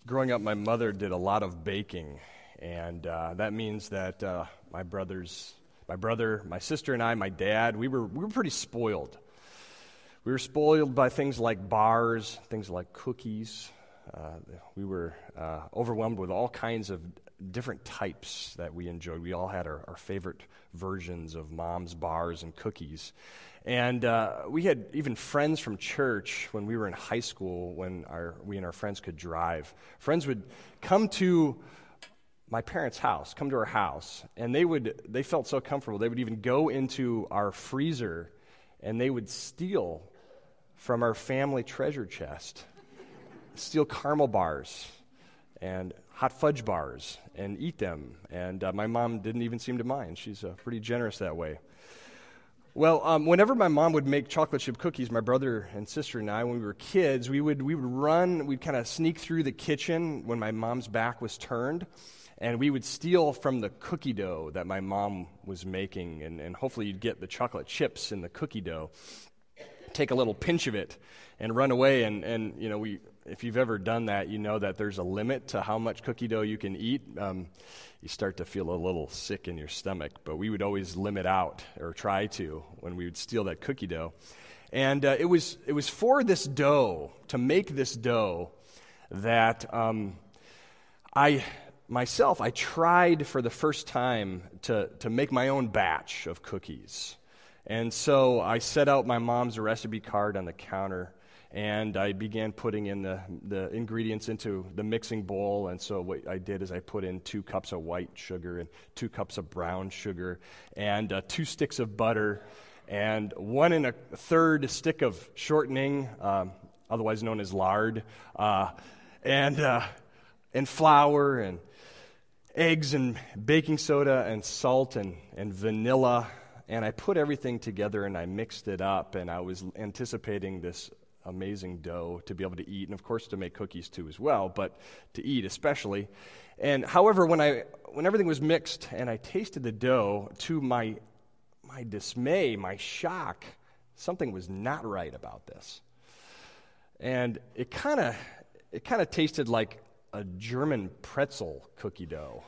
Growing up, my mother did a lot of baking, and that means that my brother, my sister, and I, my dad, we were pretty spoiled. We were spoiled by things like bars, things like cookies. We were overwhelmed with all kinds of different types that we enjoyed. We all had our favorite versions of Mom's bars and cookies. And we had even friends from church when we were in high school, when we and our friends could drive. Friends would come to my parents' house, come to our house, and they felt so comfortable. They would even go into our freezer, and they would steal from our family treasure chest, steal caramel bars and hot fudge bars and eat them. And my mom didn't even seem to mind. She's pretty generous that way. Well, whenever my mom would make chocolate chip cookies, my brother and sister and I, when we were kids, we'd kind of sneak through the kitchen when my mom's back was turned, and we would steal from the cookie dough that my mom was making, and hopefully you'd get the chocolate chips in the cookie dough, take a little pinch of it, and run away, and you know, if you've ever done that, you know that there's a limit to how much cookie dough you can eat. You start to feel a little sick in your stomach, but we would always limit out, or try to, when we would steal that cookie dough. And it was for this dough, to make this dough, that I tried for the first time to make my own batch of cookies. And so I set out my mom's recipe card on the counter, and I began putting in the ingredients into the mixing bowl. And so what I did is I put in 2 cups of white sugar and 2 cups of brown sugar and 2 sticks of butter and 1 1/3 stick of shortening, otherwise known as lard, and flour and eggs and baking soda and salt and vanilla. And I put everything together and I mixed it up, and I was anticipating this amazing dough to be able to eat, and of course to make cookies too as well, but to eat especially. And however, when everything was mixed and I tasted the dough, to my dismay, my shock, something was not right about this. And it kind of tasted like a German pretzel cookie dough.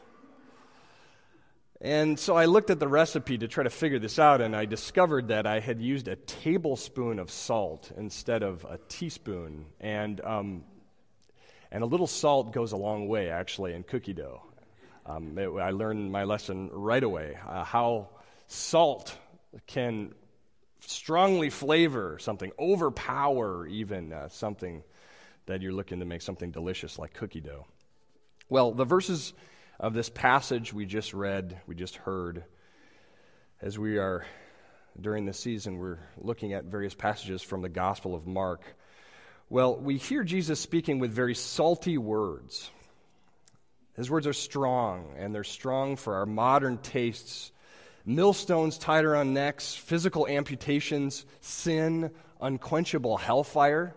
And so I looked at the recipe to try to figure this out, and I discovered that I had used a tablespoon of salt instead of a teaspoon. And a little salt goes a long way, actually, in cookie dough. I learned my lesson right away, how salt can strongly flavor something, overpower even something that you're looking to make something delicious like cookie dough. Well, the verses of this passage we just read, we just heard, as we are, during this season, we're looking at various passages from the Gospel of Mark. Well, we hear Jesus speaking with very salty words. His words are strong, and they're strong for our modern tastes. Millstones tied around necks, physical amputations, sin, unquenchable hellfire.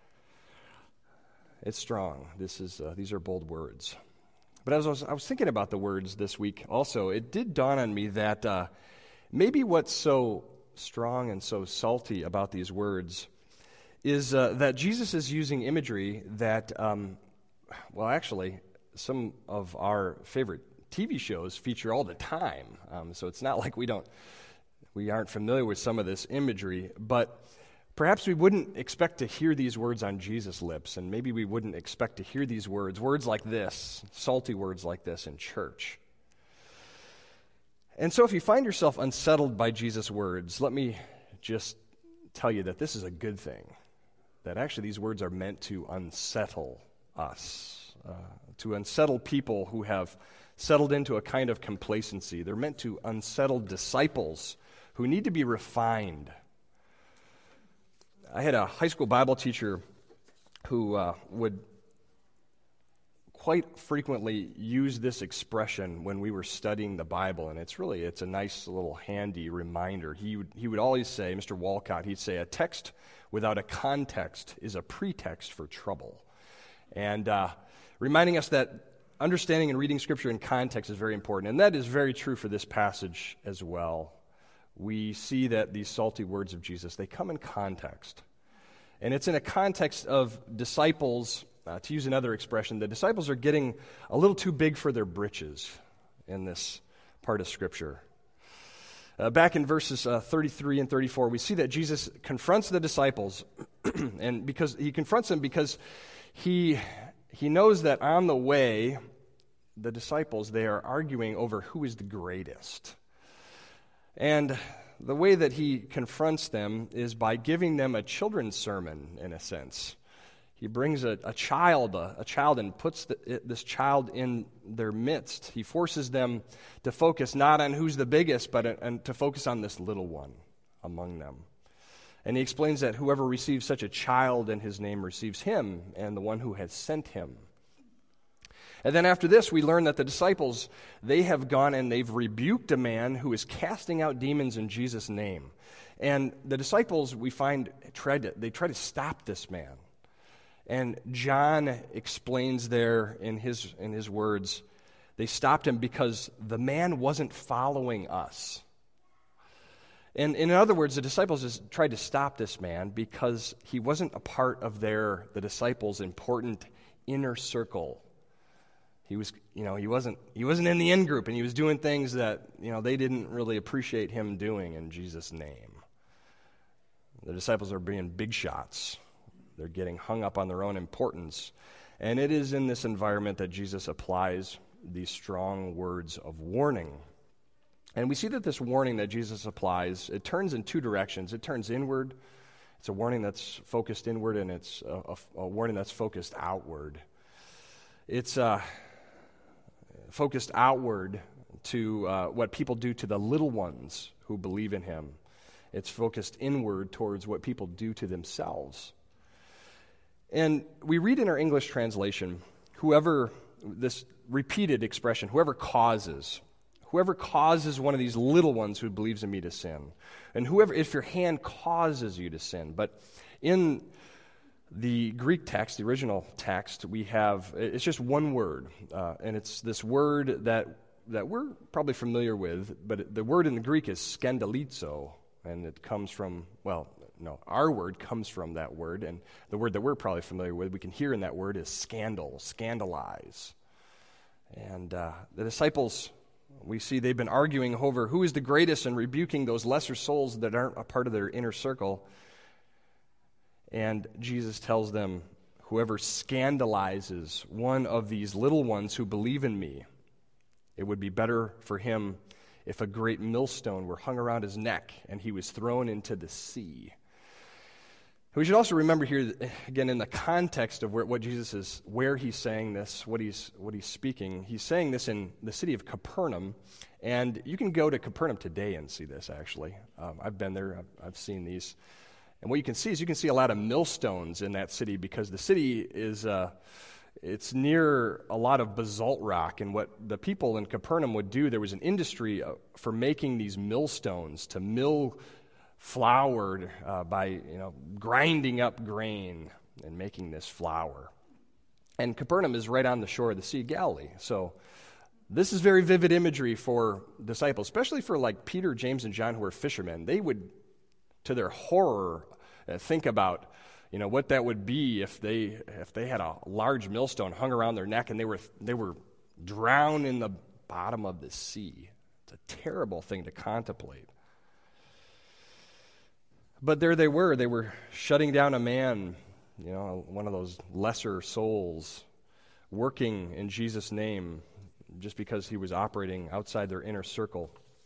It's strong. These are bold words. But as I was thinking about the words this week also, it did dawn on me that maybe what's so strong and so salty about these words is that Jesus is using imagery that, actually, some of our favorite TV shows feature all the time. So it's not like we aren't familiar with some of this imagery, but perhaps we wouldn't expect to hear these words on Jesus' lips, and maybe we wouldn't expect to hear these words like this, salty words like this in church. And so if you find yourself unsettled by Jesus' words, let me just tell you that this is a good thing, that actually these words are meant to unsettle us, to unsettle people who have settled into a kind of complacency. They're meant to unsettle disciples who need to be refined. I had a high school Bible teacher who would quite frequently use this expression when we were studying the Bible, and it's a nice little handy reminder. He would always say, Mr. Walcott, he'd say, a text without a context is a pretext for trouble. And reminding us that understanding and reading Scripture in context is very important, and that is very true for this passage as well. We see that these salty words of Jesus, they come in context. And it's in a context of disciples To use another expression, the disciples are getting a little too big for their britches in this part of Scripture. Back in verses 33 and 34, we see that Jesus confronts the disciples, and because he confronts them because he knows that on the way, the disciples, they are arguing over who is the greatest. And the way that he confronts them is by giving them a children's sermon, in a sense. He brings a child and puts this child in their midst. He forces them to focus not on who's the biggest, but to focus on this little one among them. And he explains that whoever receives such a child in his name receives him and the one who has sent him. And then after this, we learn that the disciples, they have gone and they've rebuked a man who is casting out demons in Jesus' name. And the disciples, we find, try to stop this man. And John explains there in his words, they stopped him because the man wasn't following us. And in other words, the disciples just tried to stop this man because he wasn't a part of the disciples' important inner circle. He wasn't in the in group, and he was doing things that, they didn't really appreciate him doing in Jesus' name. The disciples are being big shots. They're getting hung up on their own importance. And it is in this environment that Jesus applies these strong words of warning. And we see that this warning that Jesus applies, it turns in two directions. It turns inward. It's a warning that's focused inward, and it's a warning that's focused outward. It's focused outward to what people do to the little ones who believe in him. It's focused inward towards what people do to themselves. And we read in our English translation, this repeated expression, whoever causes one of these little ones who believes in me to sin. And if your hand causes you to sin. But in the Greek text, the original text, it's just one word. And it's this word that we're probably familiar with, but the word in the Greek is skandalizo. And it comes from, our word comes from that word, and the word that we're probably familiar with, we can hear in that word is scandal, scandalize. And the disciples, we see they've been arguing over who is the greatest and rebuking those lesser souls that aren't a part of their inner circle. And Jesus tells them, whoever scandalizes one of these little ones who believe in me, it would be better for him if a great millstone were hung around his neck and he was thrown into the sea. We should also remember here, again, in the context of what Jesus is, where he's saying this, what he's speaking. He's saying this in the city of Capernaum, and you can go to Capernaum today and see this, actually. I've been there. I've seen these. And what you can see is a lot of millstones in that city because the city is it's near a lot of basalt rock. And what the people in Capernaum would do, there was an industry for making these millstones to mill flour by grinding up grain and making this flour. And Capernaum is right on the shore of the Sea of Galilee. So this is very vivid imagery for disciples, especially for like Peter, James, and John, who are fishermen. They would, to their horror, think about what that would be if they had a large millstone hung around their neck and they were drowned in the bottom of the sea. It's a terrible thing to contemplate. But there they were shutting down a man, one of those lesser souls, working in Jesus' name just because he was operating outside their inner circle.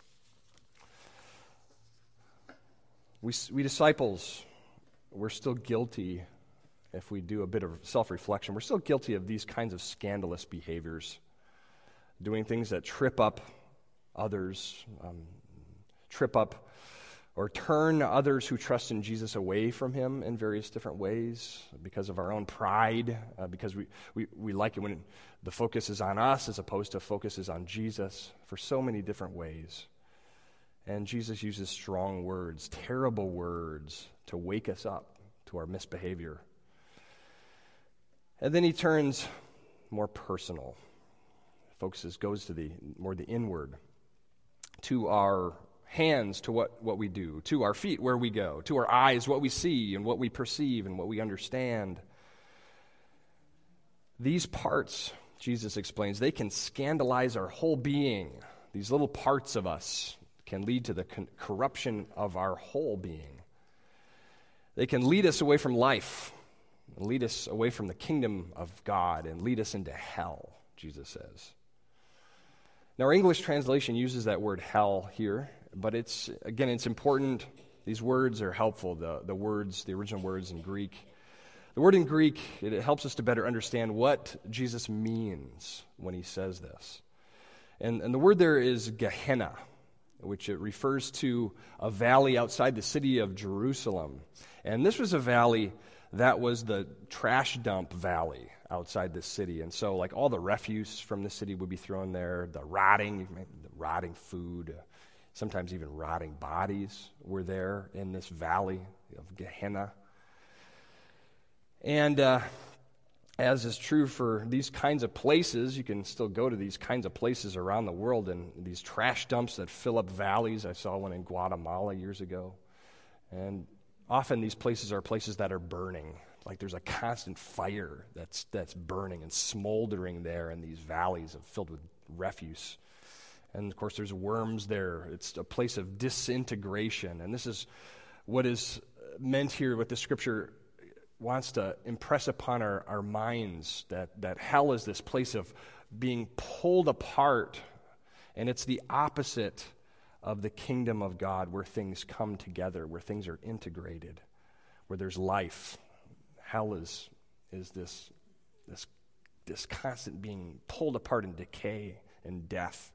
We disciples, we're still guilty, if we do a bit of self-reflection, we're still guilty of these kinds of scandalous behaviors, doing things that trip up others, trip up or turn others who trust in Jesus away from him in various different ways because of our own pride, because we like it when the focus is on us as opposed to focus is on Jesus for so many different ways. And Jesus uses strong words, terrible words, to wake us up to our misbehavior. And then he turns more personal. Goes to the inward, to our hands, to what we do, to our feet, where we go, to our eyes, what we see and what we perceive and what we understand. These parts, Jesus explains, they can scandalize our whole being. These little parts of us can lead to the corruption of our whole being. They can lead us away from life, lead us away from the kingdom of God, and lead us into hell, Jesus says. Now, our English translation uses that word hell here, but it's important. These words are helpful, the original words in Greek. The word in Greek, it helps us to better understand what Jesus means when he says this. And the word there is Gehenna, which it refers to a valley outside the city of Jerusalem. And this was a valley that was the trash dump valley outside the city. And so, like, all the refuse from the city would be thrown there, the rotting food, sometimes even rotting bodies were there in this valley of Gehenna. And as is true for these kinds of places, you can still go to these kinds of places around the world, and these trash dumps that fill up valleys. I saw one in Guatemala years ago. And often these places are places that are burning. Like, there's a constant fire that's burning and smoldering there in these valleys filled with refuse. And, of course, there's worms there. It's a place of disintegration. And this is what is meant here, what the Scripture wants to impress upon our minds, that hell is this place of being pulled apart, and it's the opposite of the kingdom of God, where things come together, where things are integrated, where there's life. Hell is this constant being pulled apart in decay and death.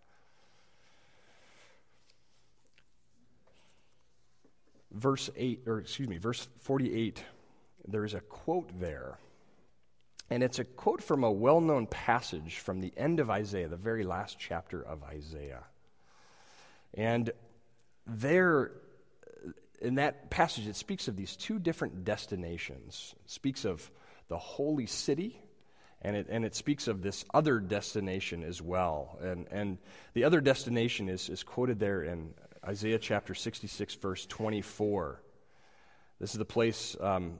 Verse 48, there is a quote there. And it's a quote from a well-known passage from the end of Isaiah, the very last chapter of Isaiah. And there, in that passage, it speaks of these two different destinations. It speaks of the holy city, and it speaks of this other destination as well. And the other destination is quoted there in Isaiah chapter 66, verse 24. This is the place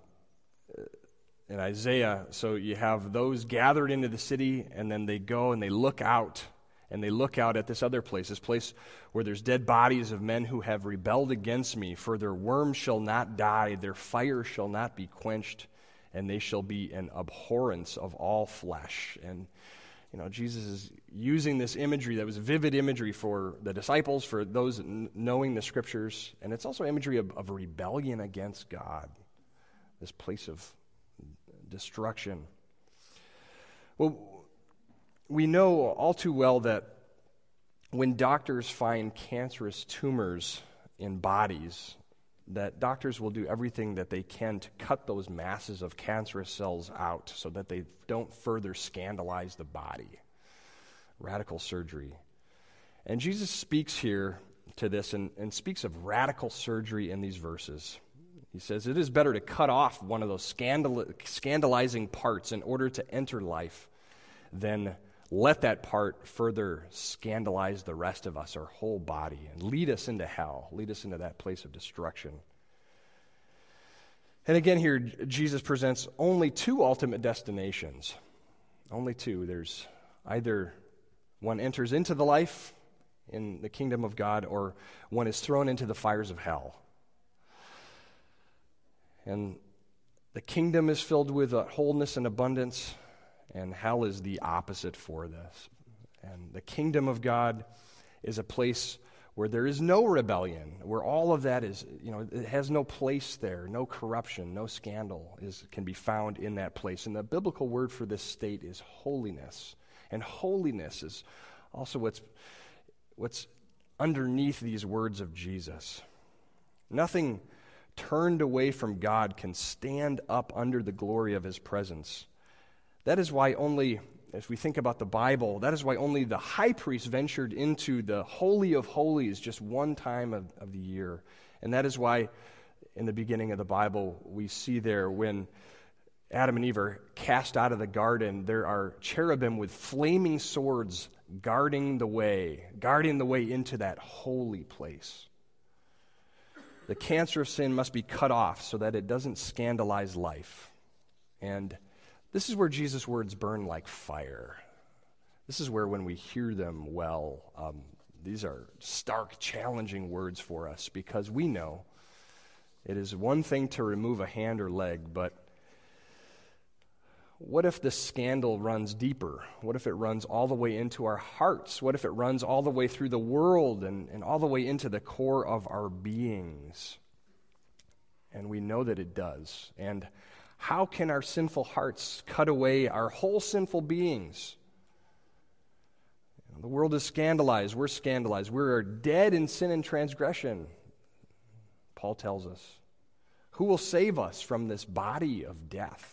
in Isaiah. So you have those gathered into the city, and then they go and they look out. And they look out at this other place, this place where there's dead bodies of men who have rebelled against me. For their worm shall not die, their fire shall not be quenched, and they shall be an abhorrence of all flesh. And, Jesus is using this imagery that was vivid imagery for the disciples, for those knowing the Scriptures. And it's also imagery of rebellion against God, this place of destruction. Well, we know all too well that when doctors find cancerous tumors in bodies, that doctors will do everything that they can to cut those masses of cancerous cells out so that they don't further scandalize the body. Radical surgery. And Jesus speaks here to this and speaks of radical surgery in these verses. He says, it is better to cut off one of those scandalizing parts in order to enter life than let that part further scandalize the rest of us, our whole body, and lead us into hell, lead us into that place of destruction. And again here, Jesus presents only two ultimate destinations. Only two. There's either one enters into the life in the kingdom of God, or one is thrown into the fires of hell. And the kingdom is filled with wholeness and abundance, and hell is the opposite for this. And the kingdom of God is a place where there is no rebellion, where all of that is, it has no place there, no corruption, no scandal can be found in that place. And the biblical word for this state is holiness. And holiness is also what's underneath these words of Jesus. Nothing turned away from God can stand up under the glory of his presence. That is why only, as we think about the Bible, that is why only the high priest ventured into the Holy of Holies just one time of the year. And that is why in the beginning of the Bible we see there when Adam and Eve are cast out of the garden, there are cherubim with flaming swords guarding the way into that holy place. The cancer of sin must be cut off so that it doesn't scandalize life. And This is where Jesus' words burn like fire. This is where, when we hear them well, these are stark, challenging words for us, because we know it is one thing to remove a hand or leg, but what if the scandal runs deeper? What if it runs all the way into our hearts? What if it runs all the way through the world and all the way into the core of our beings? And we know that it does. And how can our sinful hearts cut away our whole sinful beings? The world is scandalized. We're scandalized. We're dead in sin and transgression, Paul tells us. Who will save us from this body of death?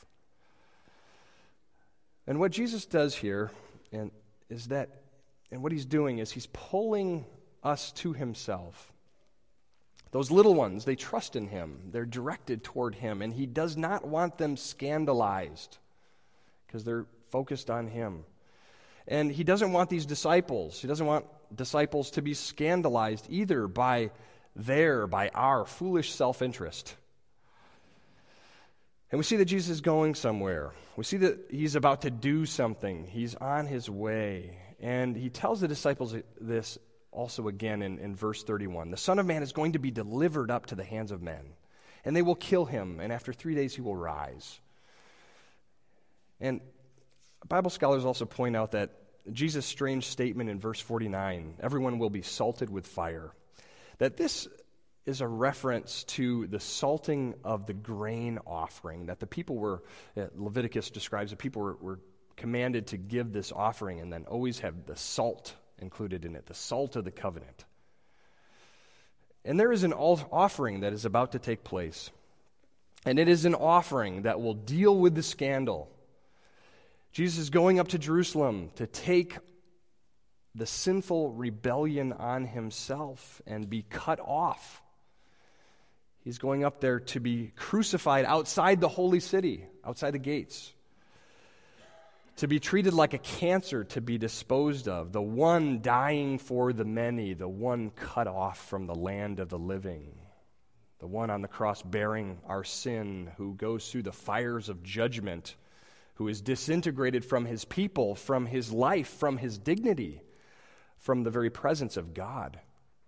And what Jesus does here is what he's doing is he's pulling us to himself. Those little ones, they trust in him. They're directed toward him, and he does not want them scandalized because they're focused on him. And he doesn't want these disciples. He doesn't want disciples to be scandalized either by our foolish self-interest. And we see that Jesus is going somewhere. We see that he's about to do something. He's on his way. And he tells the disciples this also again in verse 31. The Son of Man is going to be delivered up to the hands of men, and they will kill him, and after 3 days he will rise. And Bible scholars also point out that Jesus' strange statement in verse 49, everyone will be salted with fire, that this is a reference to the salting of the grain offering that the people were, Leviticus describes the people were commanded to give this offering and then always have the salt included in it, the salt of the covenant. And there is an offering that is about to take place, and it is an offering that will deal with the scandal. Jesus is going up to Jerusalem to take the sinful rebellion on himself and be cut off. He's going up there to be crucified outside the holy city, outside the gates, to be treated like a cancer, to be disposed of, the one dying for the many, the one cut off from the land of the living, the one on the cross bearing our sin, who goes through the fires of judgment, who is disintegrated from his people, from his life, from his dignity, from the very presence of God.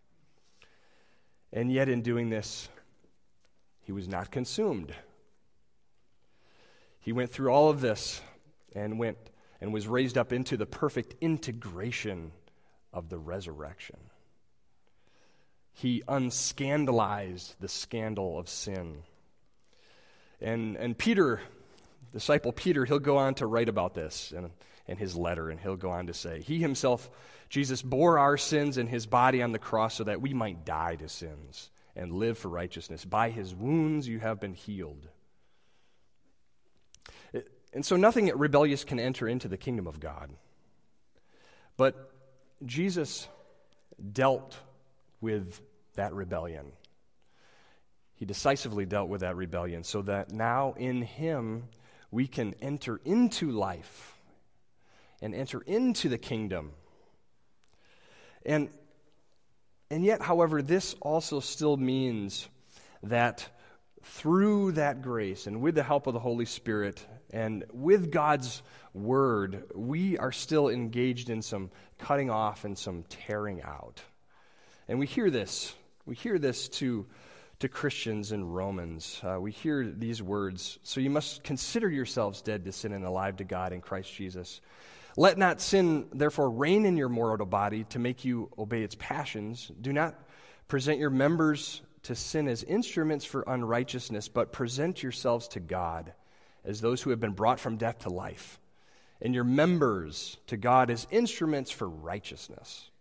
And yet in doing this, he was not consumed. He went through all of this and was raised up into the perfect integration of the resurrection. He unscandalized the scandal of sin. And Peter, disciple Peter, he'll go on to write about this in his letter, and he'll go on to say, he himself, Jesus, bore our sins in his body on the cross so that we might die to sins and live for righteousness. By his wounds you have been healed. And so nothing rebellious can enter into the kingdom of God. But Jesus dealt with that rebellion. He decisively dealt with that rebellion so that now in him we can enter into life and enter into the kingdom. And yet, however, this also still means that through that grace and with the help of the Holy Spirit and with God's word, we are still engaged in some cutting off and some tearing out. And we hear this. We hear this to Christians in Romans. We hear these words. So you must consider yourselves dead to sin and alive to God in Christ Jesus. Let not sin, therefore, reign in your mortal body to make you obey its passions. Do not present your members to sin as instruments for unrighteousness, but present yourselves to God as those who have been brought from death to life, and your members to God as instruments for righteousness.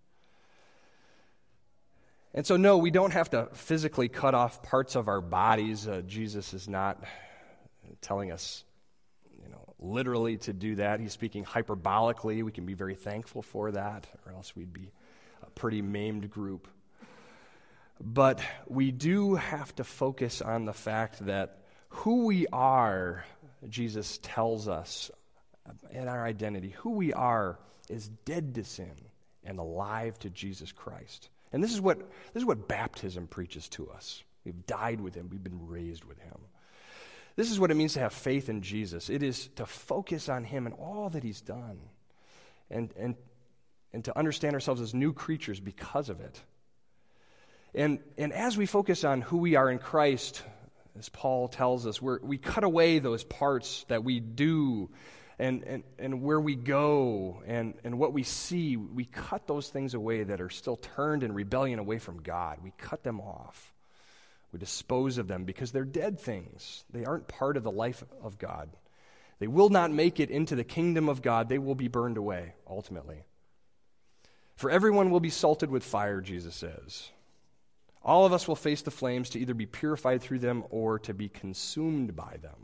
And so, no, we don't have to physically cut off parts of our bodies. Jesus is not telling us, literally to do that. He's speaking hyperbolically. We can be very thankful for that, or else we'd be a pretty maimed group. But we do have to focus on the fact that who we are, Jesus tells us, in our identity, who we are is dead to sin and alive to Jesus Christ. And this is what baptism preaches to us. We've died with him. We've been raised with him. This is what it means to have faith in Jesus. It is to focus on him and all that he's done, and to understand ourselves as new creatures because of it. And as we focus on who we are in Christ, as Paul tells us, we cut away those parts that we do and where we go and what we see. We cut those things away that are still turned in rebellion away from God. We cut them off. We dispose of them because they're dead things. They aren't part of the life of God. They will not make it into the kingdom of God. They will be burned away, ultimately. For everyone will be salted with fire, Jesus says. All of us will face the flames to either be purified through them or to be consumed by them.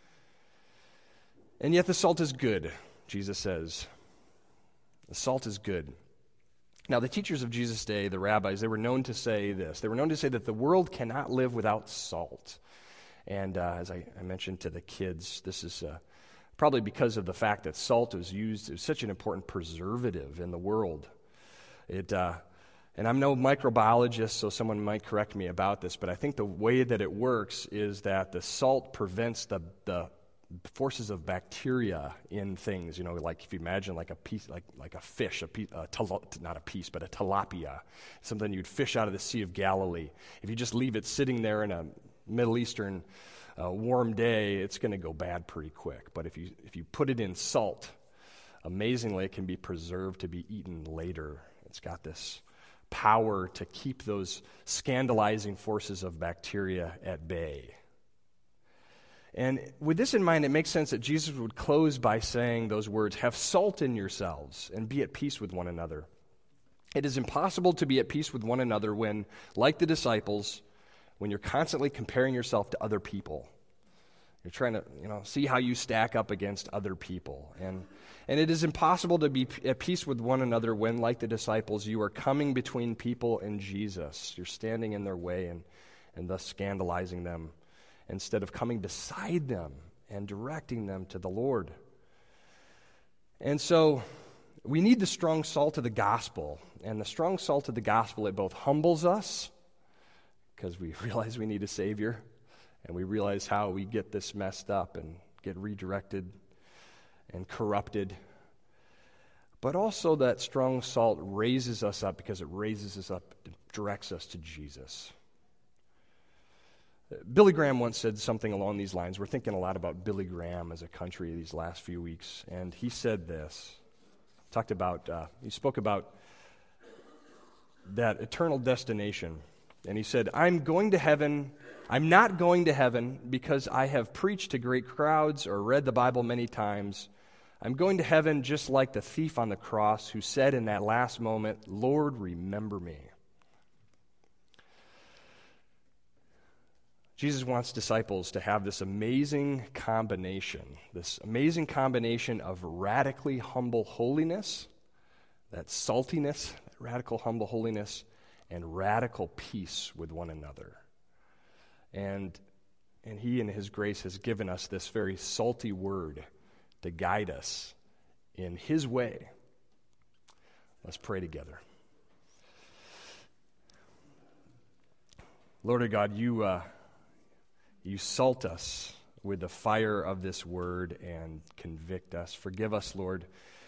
And yet the salt is good, Jesus says. The salt is good. Now, the teachers of Jesus' day, the rabbis, they were known to say this. They were known to say that the world cannot live without salt. And as I mentioned to the kids, this is probably because of the fact that salt was used as such an important preservative in the world. And I'm no microbiologist, so someone might correct me about this, but I think the way that it works is that the salt prevents the forces of bacteria in things. Like if you imagine like a piece, like a fish, not a piece, but a tilapia, something you'd fish out of the Sea of Galilee. If you just leave it sitting there in a Middle Eastern warm day, it's going to go bad pretty quick. But if you put it in salt, amazingly, it can be preserved to be eaten later. It's got this power to keep those scandalizing forces of bacteria at bay. And with this in mind, it makes sense that Jesus would close by saying those words, "Have salt in yourselves and be at peace with one another." It is impossible to be at peace with one another when, like the disciples, when you're constantly comparing yourself to other people. You're trying to, see how you stack up against other people. And it is impossible to be at peace with one another when, like the disciples, you are coming between people and Jesus. You're standing in their way and thus scandalizing them, instead of coming beside them and directing them to the Lord. And so we need the strong salt of the gospel. And the strong salt of the gospel, it both humbles us, because we realize we need a Savior, and we realize how we get this messed up and get redirected and corrupted. But also that strong salt raises us up, because it raises us up, it directs us to Jesus. Billy Graham once said something along these lines. We're thinking a lot about Billy Graham as a country these last few weeks. And he said this. He spoke about that eternal destination. And he said, I'm not going to heaven because I have preached to great crowds or read the Bible many times. I'm going to heaven just like the thief on the cross who said in that last moment, "Lord, remember me." Jesus wants disciples to have this amazing combination of radically humble holiness, that saltiness, that radical humble holiness, and radical peace with one another. And he in his grace has given us this very salty word to guide us in his way. Let's pray together. Lord our God, you salt us with the fire of this word and convict us. Forgive us, Lord,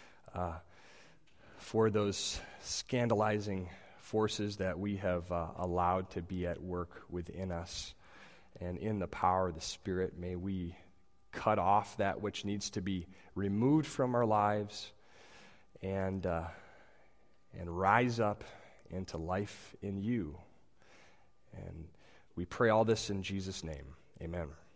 for those scandalizing forces that we have allowed to be at work within us. And in the power of the Spirit, may we cut off that which needs to be removed from our lives and rise up into life in you. And we pray all this in Jesus' name. Amen.